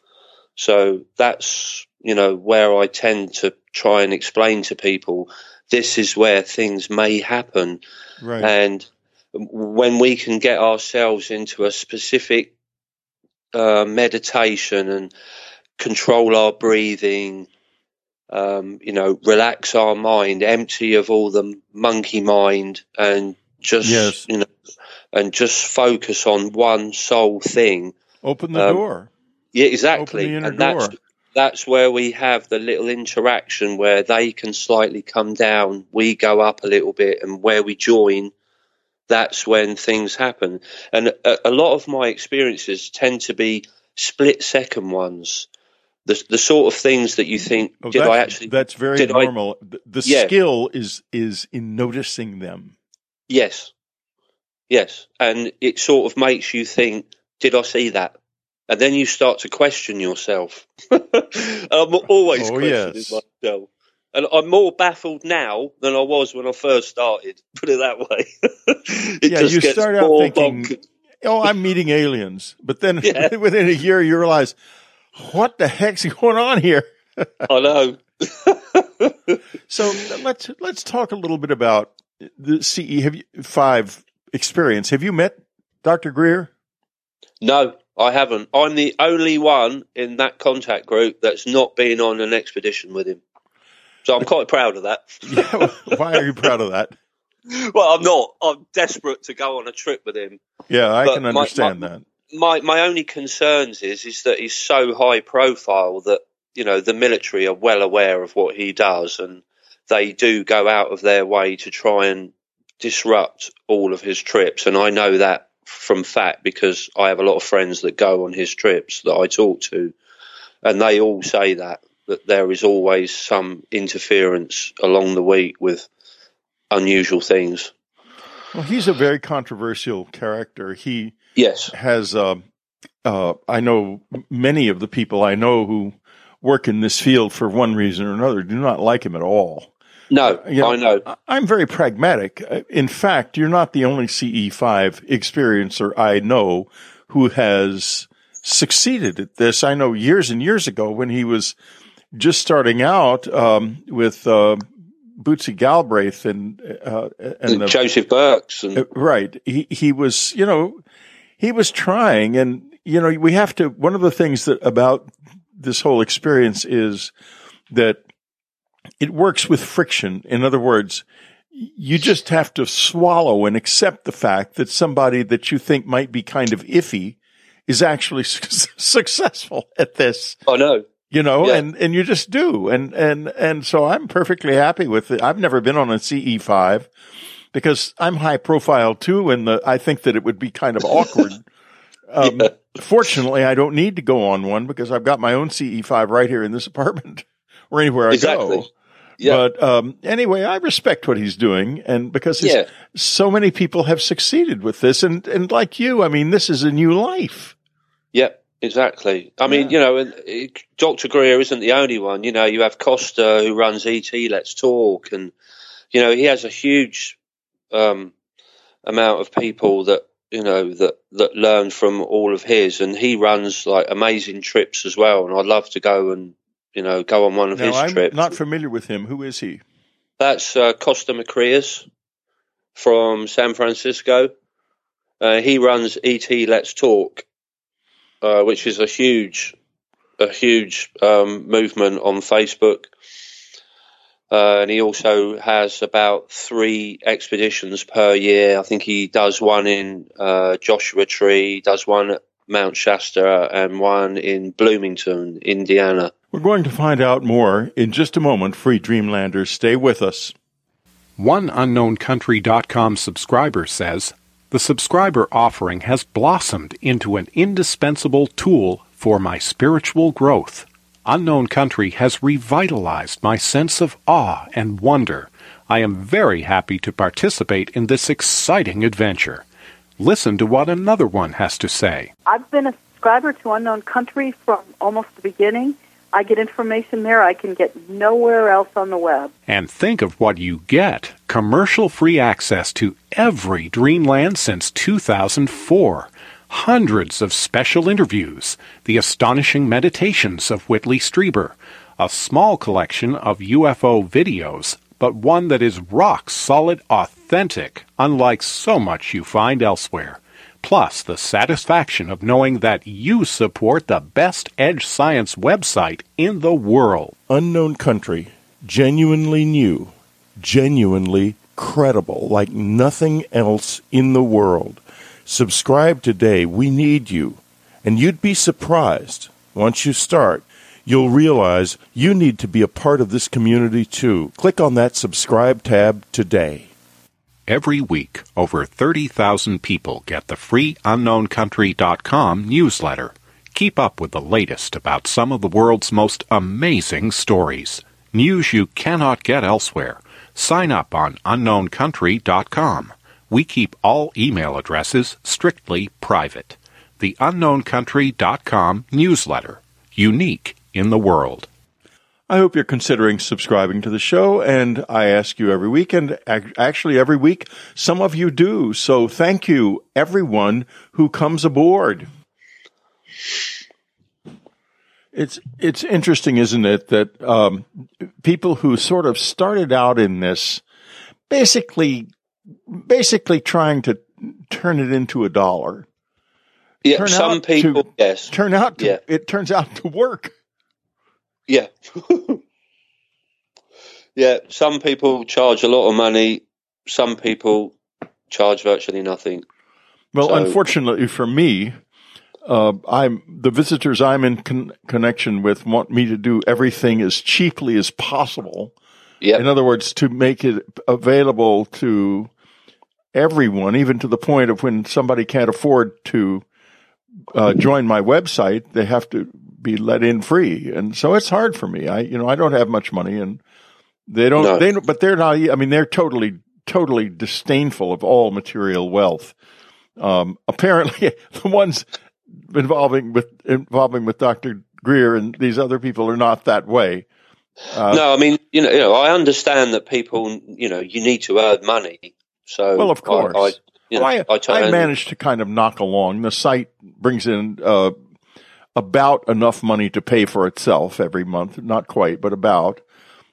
So that's, you know, where I tend to try and explain to people, this is where things may happen. Right. And when we can get ourselves into a specific uh, meditation and control our breathing, um, you know, relax our mind, empty of all the monkey mind, and just, yes. you know, and just focus on one sole thing. Open the um, door. Yeah, exactly. Open the inner and that's, door. That's where we have the little interaction where they can slightly come down, we go up a little bit, and where we join, that's when things happen. And a, a lot of my experiences tend to be split-second ones. The the sort of things that you think, oh, did I actually... That's very did normal. I, the the yeah. skill is is in noticing them. Yes. Yes. And it sort of makes you think, did I see that? And then you start to question yourself. I'm always oh, questioning yes. myself. And I'm more baffled now than I was when I first started, put it that way. it yeah, just you gets start out more thinking, bonkers. oh, I'm meeting aliens. But then Yeah. within a year, you realize, what the heck's going on here? I know. So let's let's talk a little bit about the C E five experience. Have you met Doctor Greer? No, I haven't. I'm the only one in that contact group that's not been on an expedition with him. So I'm quite proud of that. Yeah, why are you proud of that? Well, I'm not. I'm desperate to go on a trip with him. Yeah, I But can my- understand my- that. My my only concerns is is that he's so high profile that, you know, the military are well aware of what he does, and they do go out of their way to try and disrupt all of his trips. And I know that from fact, because I have a lot of friends that go on his trips that I talk to, and they all say that that there is always some interference along the way with unusual things. Well, he's a very controversial character. He Yes. has, uh, uh, I know many of the people I know who work in this field for one reason or another do not like him at all. No, You I know. I'm very pragmatic. In fact, you're not the only C E five experiencer I know who has succeeded at this. I know years and years ago when he was just starting out um, with uh, Bootsy Galbraith and uh, and, and the, Joseph Burks, and uh, right. He he was, you know, he was trying, and you know, we have to. One of the things that about this whole experience is that it works with friction. In other words, you just have to swallow and accept the fact that somebody that you think might be kind of iffy is actually su- successful at this. I know. You know, yeah. and, and you just do. And, and, and so I'm perfectly happy with it. I've never been on a C E five because I'm high profile too. And the, I think that it would be kind of awkward. um, yeah. Fortunately, I don't need to go on one because I've got my own C E five right here in this apartment or anywhere I exactly. go. Yeah. But, um, anyway, I respect what he's doing. And because his, yeah. so many people have succeeded with this. And, and like you, I mean, this is a new life. Yeah. Exactly. I mean, yeah. you know, and Doctor Greer isn't the only one. You know, you have Costa who runs E T Let's Talk, and you know he has a huge um, amount of people that you know that that learn from all of his, and he runs like amazing trips as well. And I'd love to go and you know go on one of now, his I'm trips. Not familiar with him. Who is he? That's uh, Costa Macreas from San Francisco. Uh, he runs E T Let's Talk. Uh, which is a huge, a huge um, movement on Facebook, uh, and he also has about three expeditions per year. I think he does one in uh, Joshua Tree, does one at Mount Shasta, and one in Bloomington, Indiana. We're going to find out more in just a moment. Free Dreamlanders, stay with us. one unknown country dot com subscriber says, the subscriber offering has blossomed into an indispensable tool for my spiritual growth. Unknown Country has revitalized my sense of awe and wonder. I am very happy to participate in this exciting adventure. Listen to what another one has to say. I've been a subscriber to Unknown Country from almost the beginning. I get information there I can get nowhere else on the web. And think of what you get. Commercial-free access to every Dreamland since two thousand four. Hundreds of special interviews, the astonishing meditations of Whitley Strieber, a small collection of U F O videos, but one that is rock-solid authentic, unlike so much you find elsewhere. Plus the satisfaction of knowing that you support the best edge science website in the world. Unknown Country, genuinely new, genuinely credible, like nothing else in the world. Subscribe today. We need you. And you'd be surprised. Once you start, you'll realize you need to be a part of this community too. Click on that subscribe tab today. Every week, over thirty thousand people get the free unknown country dot com newsletter. Keep up with the latest about some of the world's most amazing stories. News you cannot get elsewhere. Sign up on unknown country dot com. We keep all email addresses strictly private. The unknown country dot com newsletter. Unique in the world. I hope you're considering subscribing to the show, and I ask you every week, and actually every week, some of you do. So thank you, everyone who comes aboard. It's it's interesting, isn't it, that um, people who sort of started out in this, basically, basically trying to turn it into a dollar. Yeah, some people, to, yes. Turn out to, yeah. It turns out to work. Yeah. yeah, some people charge a lot of money. Some people charge virtually nothing. Well, so, unfortunately for me, uh, I'm the visitors I'm in con- connection with want me to do everything as cheaply as possible. Yep. In other words, to make it available to everyone, even to the point of when somebody can't afford to uh, join my website, they have to be let in free. And so it's hard for me. I, you know, I don't have much money, and they don't, no. they don't, but they're not, I mean, they're totally, totally disdainful of all material wealth. Um, apparently the ones involving with, involving with Doctor Greer and these other people are not that way. Uh, no, I mean, you know, you know, I understand that people, you know, you need to earn money. So, well, of course, I, I, you know, well, I, I, try I managed to kind of knock along. The site brings in, uh, about enough money to pay for itself every month. Not quite, but about.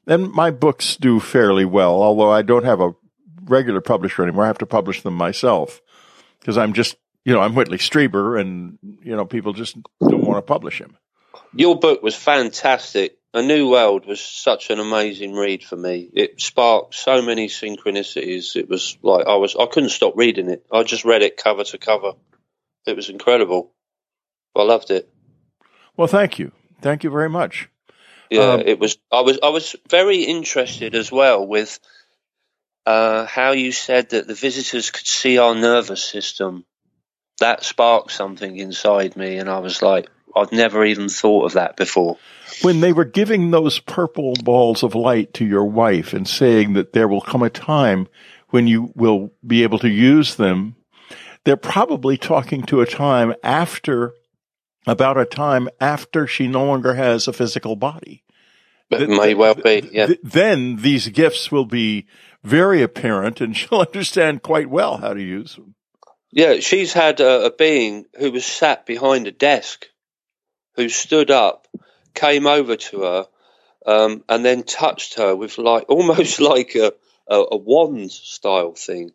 And my books do fairly well, although I don't have a regular publisher anymore. I have to publish them myself because I'm just, you know, I'm Whitley Strieber, and, you know, people just don't want to publish him. Your book was fantastic. A New World was such an amazing read for me. It sparked so many synchronicities. It was like I was I couldn't stop reading it. I just read it cover to cover. It was incredible. I loved it. Well, thank you. Thank you very much. Yeah, um, it was I was I was very interested as well with uh, how you said that the visitors could see our nervous system. That sparked something inside me, and I was like, I'd never even thought of that before. When they were giving those purple balls of light to your wife and saying that there will come a time when you will be able to use them, they're probably talking to a time after, about a time after she no longer has a physical body. It may well be, yeah. Then these gifts will be very apparent, and she'll understand quite well how to use them. Yeah, she's had a, a being who was sat behind a desk, who stood up, came over to her, um, and then touched her with like almost like a, a, a wand style thing,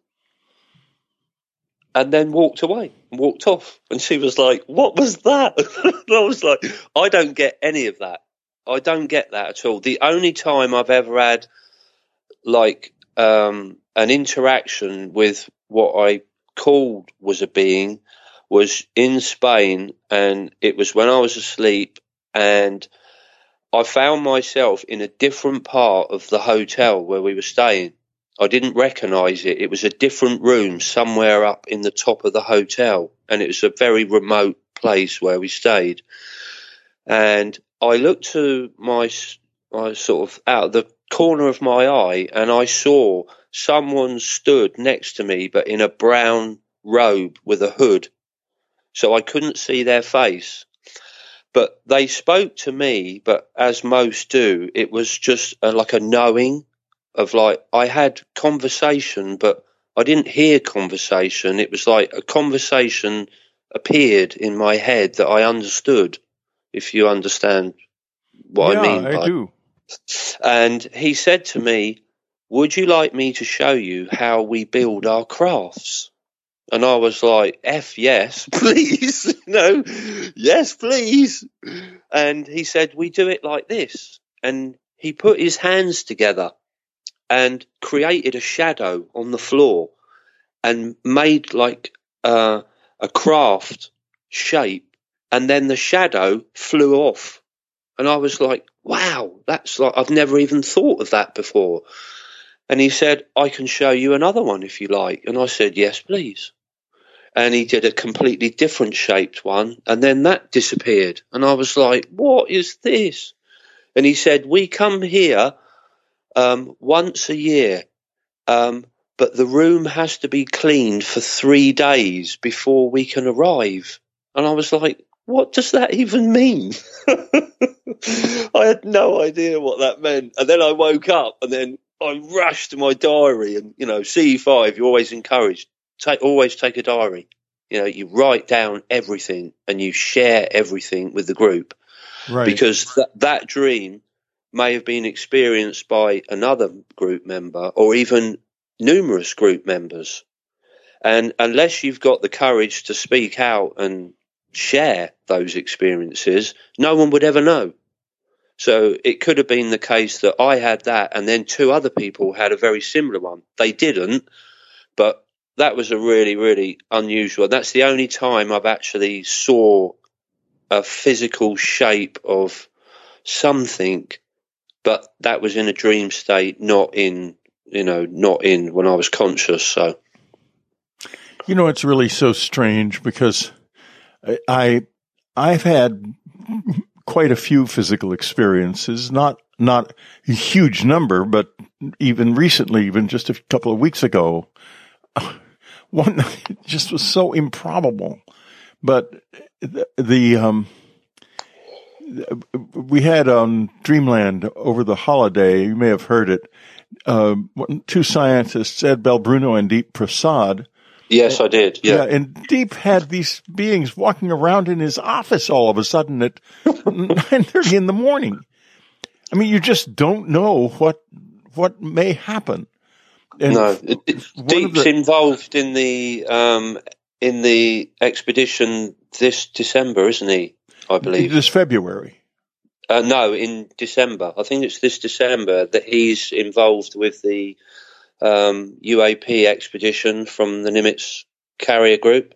and then walked away and walked off. And she was like, "What was that?" And I was like, "I don't get any of that. I don't get that at all." The only time I've ever had like um, an interaction with what I called was a being was in Spain, and it was when I was asleep, and I found myself in a different part of the hotel where we were staying. I didn't recognize it. It was a different room somewhere up in the top of the hotel, and it was a very remote place where we stayed. And I looked to my, my sort of out of the corner of my eye, and I saw someone stood next to me, but in a brown robe with a hood. So I couldn't see their face. But they spoke to me, but as most do, it was just a, like a knowing of like, I had conversation, but I didn't hear conversation. It was like a conversation appeared in my head that I understood, if you understand what yeah, I mean. I do. And he said to me, "Would you like me to show you how we build our crafts?" And I was like, F yes, please. No, yes, please. And he said, "We do it like this." And he put his hands together and created a shadow on the floor and made like uh, a craft shape. And then the shadow flew off. And I was like, wow, that's like, I've never even thought of that before. And he said, "I can show you another one if you like." And I said, "Yes, please." And he did a completely different shaped one, and then that disappeared. And I was like, "What is this?" And he said, "We come here um, once a year, um, but the room has to be cleaned for three days before we can arrive." And I was like, what does that even mean? I had no idea what that meant. And then I woke up, and then I rushed to my diary, and, you know, C E five, you're always encouraged. Take, always take a diary. You know, you write down everything and you share everything with the group. Right. Because th- that dream may have been experienced by another group member or even numerous group members. And unless you've got the courage to speak out and share those experiences, no one would ever know. So it could have been the case that I had that and then two other people had a very similar one. They didn't, but that was a really, really unusual. That's the only time I've actually saw a physical shape of something, but that was in a dream state, not in, you know, not in when I was conscious. So, you know, it's really so strange because I, I've had quite a few physical experiences, not, not a huge number, but even recently, even just a couple of weeks ago, one just was so improbable. But the, the um, we had on Dreamland over the holiday, you may have heard it, uh, two scientists, Ed Belbruno and Deep Prasad. Yes, I did. Yeah. yeah. And Deep had these beings walking around in his office all of a sudden at nine thirty in the morning. I mean, you just don't know what what may happen. And no, Deep's the, involved in the um, in the expedition this December, isn't he? I believe this February. Uh, no, in December. I think it's this December that he's involved with the um, U A P expedition from the Nimitz carrier group.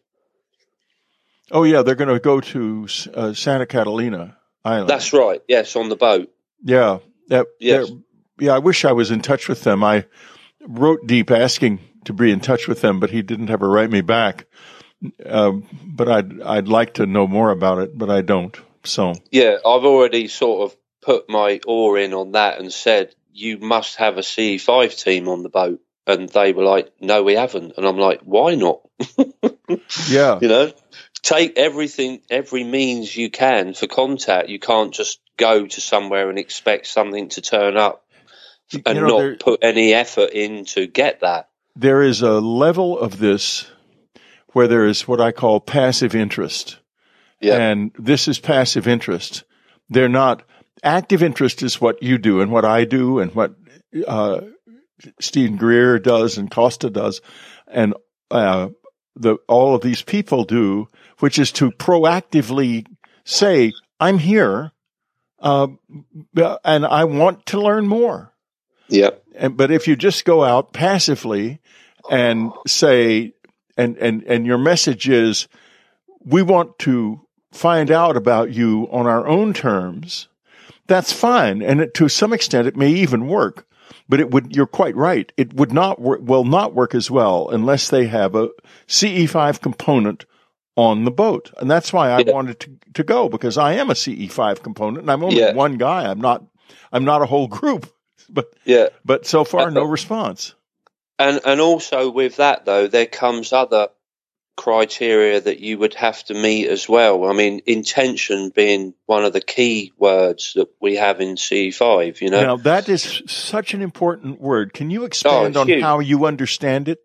Oh yeah, they're going to go to uh, Santa Catalina Island. That's right. Yes, on the boat. Yeah. That, yes. Yeah. I wish I was in touch with them. I wrote Deep asking to be in touch with them, but he didn't ever write me back. Um, but I'd I'd like to know more about it, but I don't. So yeah, I've already sort of put my oar in on that and said you must have a C E five team on the boat, and they were like, "No, we haven't." And I'm like, "Why not?" Yeah, you know, take everything, every means you can for contact. You can't just go to somewhere and expect something to turn up and you know, not there, put any effort in to get that. There is a level of this where there is what I call passive interest. Yeah. And this is passive interest. They're not active interest is what you do and what I do and what uh, Stephen Greer does and Costa does and uh, the all of these people do, which is to proactively say, I'm here uh, and I want to learn more. Yeah. And, but if you just go out passively and say, and, and, and your message is, we want to find out about you on our own terms, that's fine. And it, to some extent, it may even work. But it would, you're quite right. It would not work, will not work as well unless they have a C E five component on the boat. And that's why I yeah. wanted to, to go, because I am a C E five component and I'm only yeah. one guy. I'm not, I'm not a whole group, but, yeah. but so far, no response. And, and also with that though, there comes other criteria that you would have to meet as well. I mean, intention being one of the key words that we have in C E five, you know. Now, that is such an important word. Can you expand oh, on huge. how you understand it?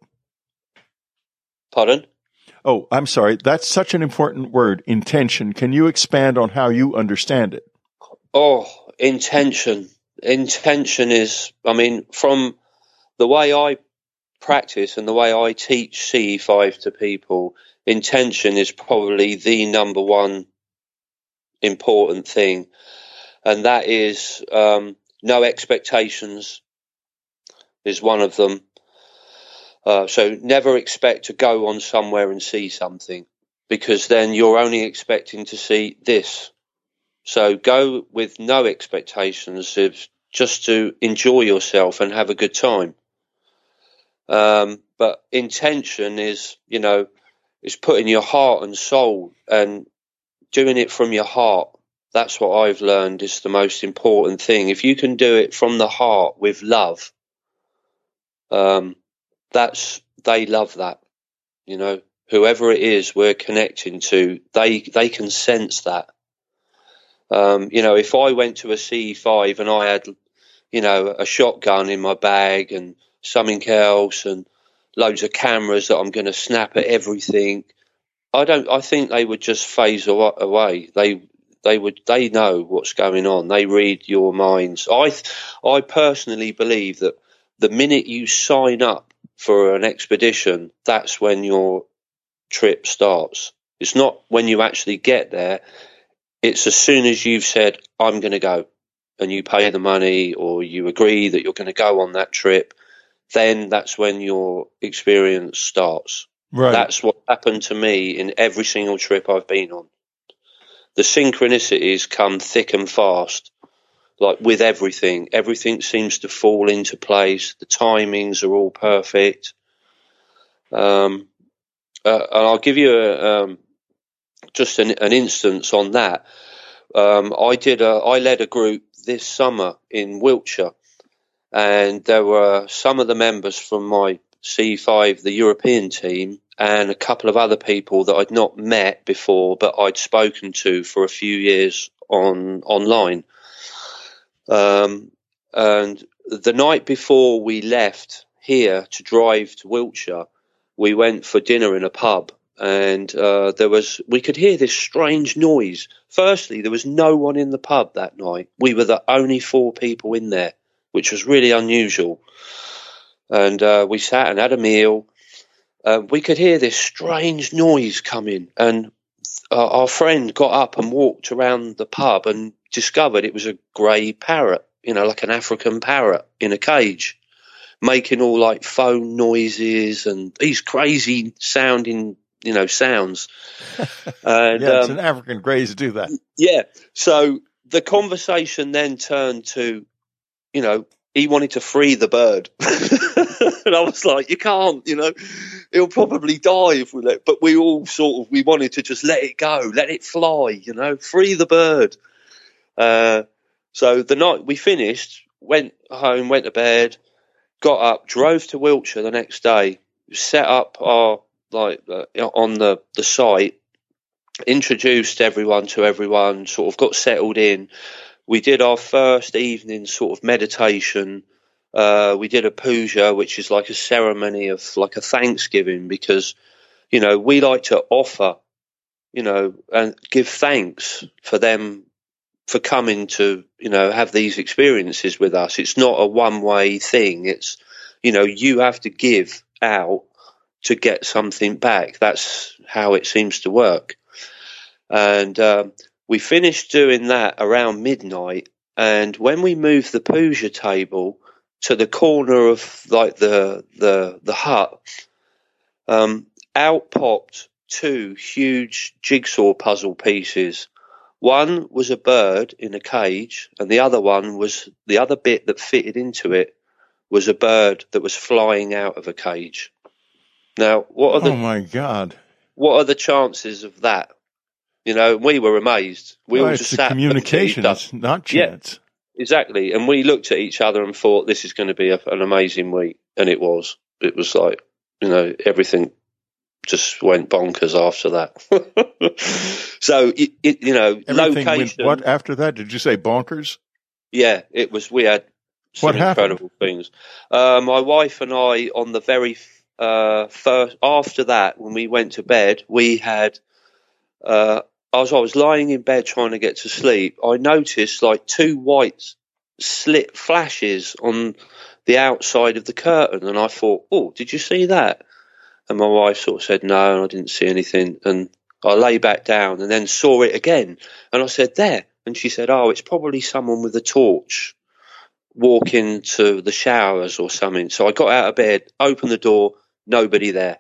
Pardon? Oh, I'm sorry. That's such an important word, intention. Can you expand on how you understand it? Oh, intention. Intention is, I mean, from the way I practice and the way I teach C E five to people, intention is probably the number one important thing, and that is um, no expectations is one of them. Uh, so never expect to go on somewhere and see something, because then you're only expecting to see this. So go with no expectations, just to enjoy yourself and have a good time. Um, but intention is, you know, is putting your heart and soul and doing it from your heart. That's what I've learned is the most important thing. If you can do it from the heart with love, um, that's, they love that, you know, whoever it is we're connecting to, they, they can sense that. Um, you know, if I went to a C E five and I had, you know, a shotgun in my bag and something else and loads of cameras that I'm going to snap at everything, I don't, I think they would just phase away. They, they would, they know what's going on. They read your minds. I, I personally believe that the minute you sign up for an expedition, that's when your trip starts. It's not when you actually get there. It's as soon as you've said, I'm going to go, and you pay the money or you agree that you're going to go on that trip, then that's when your experience starts. Right. That's what happened to me in every single trip I've been on. The synchronicities come thick and fast, like with everything. Everything seems to fall into place. The timings are all perfect. Um, uh, and I'll give you a, um, just an, an instance on that. Um, I did a, I led a group this summer in Wiltshire, and there were some of the members from my C E five, the European team, and a couple of other people that I'd not met before, but I'd spoken to for a few years on online. Um, and the night before we left here to drive to Wiltshire, we went for dinner in a pub, and uh, there was we could hear this strange noise. Firstly, there was no one in the pub that night. We were the only four people in there, which was really unusual. And uh, we sat and had a meal. Uh, we could hear this strange noise coming, and uh, our friend got up and walked around the pub and discovered it was a grey parrot, you know, like an African parrot in a cage, making all like phone noises and these crazy sounding, you know, sounds. And, yeah, it's um, an African greys do that. Yeah. So the conversation then turned to, you know, he wanted to free the bird. And I was like, you can't, you know, it'll probably die if we let, but we all sort of, we wanted to just let it go, let it fly, you know, free the bird. Uh, so the night we finished, went home, went to bed, got up, drove to Wiltshire the next day, set up our, like, uh, on the, the site, introduced everyone to everyone, sort of got settled in. We did our first evening sort of meditation. Uh, we did a puja, which is like a ceremony of like a Thanksgiving, because, you know, we like to offer, you know, and give thanks for them for coming to, you know, have these experiences with us. It's not a one-way thing. It's, you know, you have to give out to get something back. That's how it seems to work. And um, we finished doing that around midnight. And when we moved the puja table to the corner of like the the the hut, um, out popped two huge jigsaw puzzle pieces. One was a bird in a cage, and the other one was the other bit that fitted into it was a bird that was flying out of a cage. Now, what are the oh my God? What are the chances of that? You know, we were amazed. We well, all it's just the sat communication. It's not chance. Yeah, exactly. And we looked at each other and thought, this is going to be a, an amazing week. And it was. It was like, you know, everything just went bonkers after that. So, it, it, you know, everything location. Went, what after that? Did you say bonkers? Yeah, it was. We had some what incredible things. Uh, my wife and I, on the very uh, first, after that, when we went to bed, we had, uh, as I was lying in bed trying to get to sleep, I noticed like two white slit flashes on the outside of the curtain. And I thought, oh, did you see that? And my wife sort of said, no, and I didn't see anything. And I lay back down and then saw it again. And I said, there. And she said, oh, it's probably someone with a torch walking to the showers or something. So I got out of bed, opened the door, nobody there.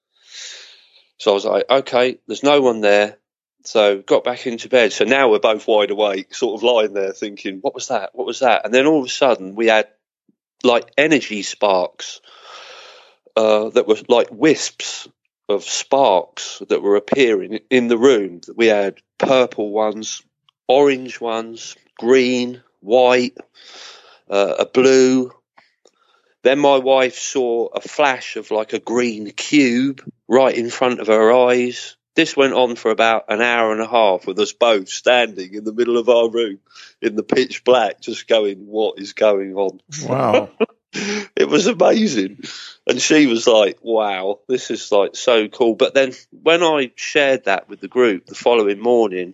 So I was like, okay, there's no one there. So got back into bed. So now we're both wide awake, sort of lying there thinking, what was that? What was that? And then all of a sudden we had like energy sparks uh, that were like wisps of sparks that were appearing in the room. We had purple ones, orange ones, green, white, uh, a blue. Then my wife saw a flash of like a green cube right in front of her eyes. This went on for about an hour and a half with us both standing in the middle of our room in the pitch black, just going, what is going on? Wow. It was amazing. And she was like, wow, this is like so cool. But then when I shared that with the group the following morning,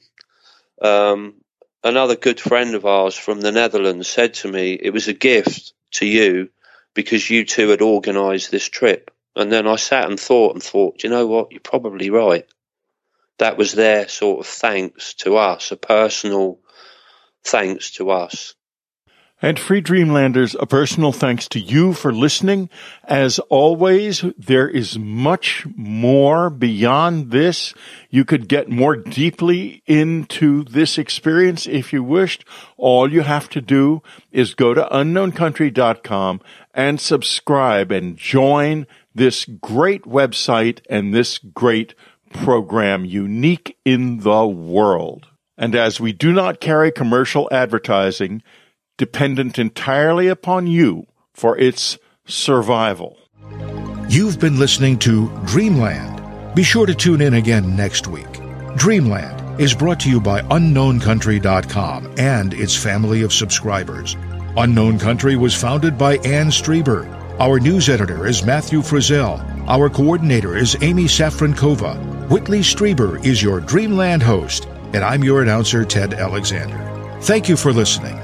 um, another good friend of ours from the Netherlands said to me, it was a gift to you because you two had organised this trip. And then I sat and thought and thought, you know what, you're probably right. That was their sort of thanks to us, a personal thanks to us. And Free Dreamlanders, a personal thanks to you for listening. As always, there is much more beyond this. You could get more deeply into this experience if you wished. All you have to do is go to unknown country dot com and subscribe and join this great website and this great program, unique in the world. And as we do not carry commercial advertising, dependent entirely upon you for its survival. You've been listening to Dreamland. Be sure to tune in again next week. Dreamland is brought to you by unknown country dot com and its family of subscribers. Unknown Country was founded by Ann Strieber. Our news editor is Matthew Frizzell. Our coordinator is Amy Safrankova. Whitley Strieber is your Dreamland host, and I'm your announcer, Ted Alexander. Thank you for listening.